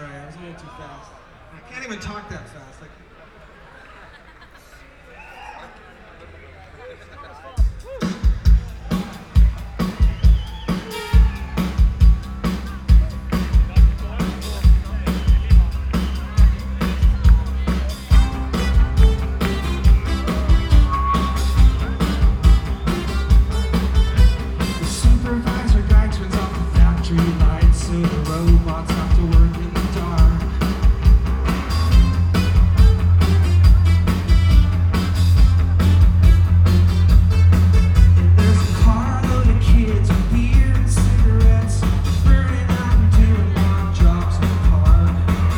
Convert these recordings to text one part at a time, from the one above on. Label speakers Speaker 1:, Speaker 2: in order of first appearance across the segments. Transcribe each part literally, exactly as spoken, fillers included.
Speaker 1: sorry, I was a little too fast. I can't even talk that fast. Like, the supervisor guy turns off the factory lights so the robots have to work in the dark. And there's a carload of kids with beer and cigarettes burning out and doing long jobs in the park.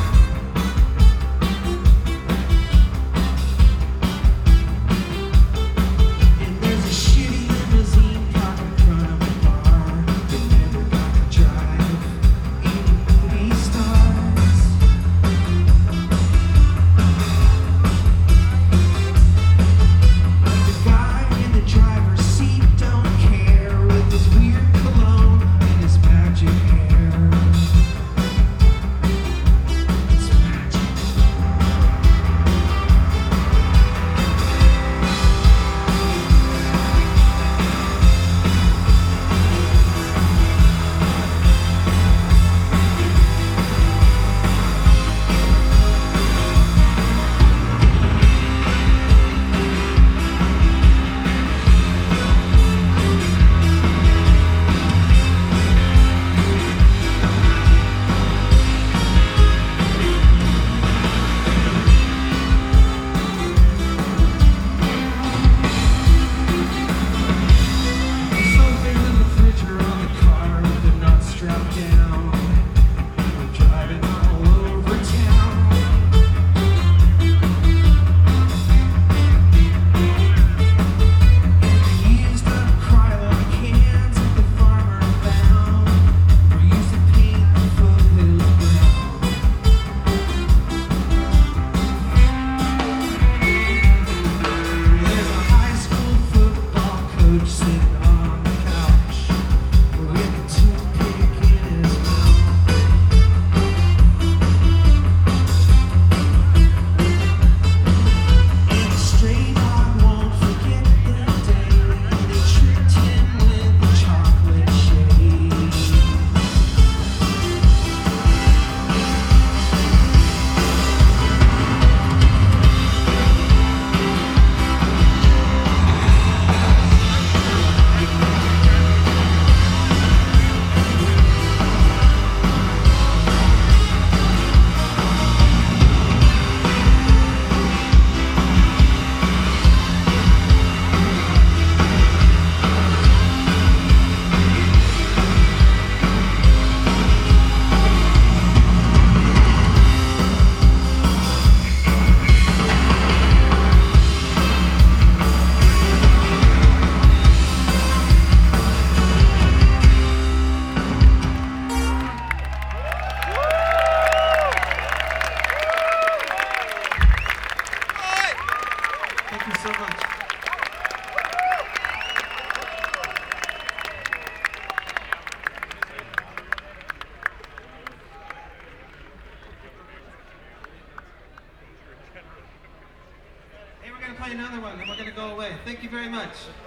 Speaker 1: And there's a shitty limousine parked in front of a bar that never got to drive any movie stars. But the guy in the driver's seat don't care with his weird cologne and his magic hair. It's magic. Something in the refrigerator on the car with the nuts strapped down. We're driving all over town. And used up Krylon cans that the farmer found were used to paint the foothills brown. There's a high school football coach sitting on the couch with a toothpick in his mouth. And a stray dog won't forget the day they tricked him with the chocolate shade. Thank you so much. Hey, we're going to play another one, and we're going to go away. Thank you very much.